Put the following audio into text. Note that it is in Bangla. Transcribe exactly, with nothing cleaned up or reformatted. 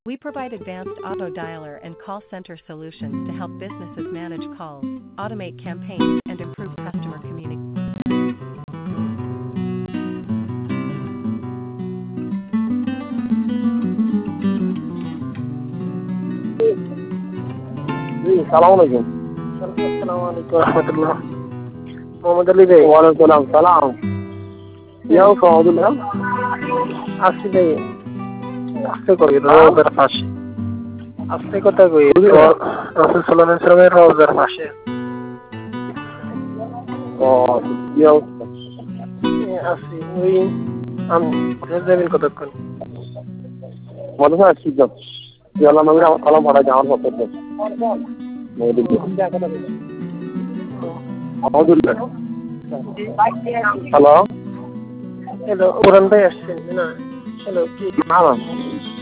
We provide advanced auto dialer and call center solutions to help businesses manage calls, automate campaigns, and improve customer communication. জি সালাম আলাইকুম। আসসালামু আলাইকুম রহমতুল্লাহ। মোহাম্মদ আলী ভাই। ওয়ালাইকুম সালাম। কি অবস্থা আলহামদুলিল্লাহ? আসছি ভাই, আসতে কই রোজার পাশে, আসতে কথা কই রাসূল সাল্লাল্লাহু আলাইহি ওয়াসাল্লামের রওজার পাশে। ও কি অবস্থা? আসছি ওই আমি যাবেন কতক্ষণ? মনে হয় আসছি তো। কি আল্লাহ নবীর আমার সালাম পাঠাই আমার পক্ষে। আলহামদুলিল্লাহ। হ্যালো হ্যালো, ওরান ভাই আসছেন না? হ্যালো কি? না না